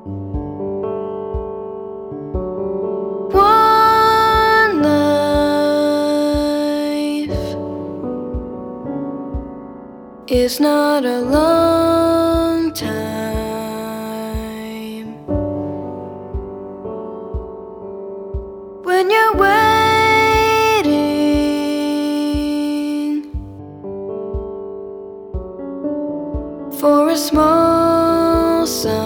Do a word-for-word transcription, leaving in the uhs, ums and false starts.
One life is not a long time when you're waiting for a small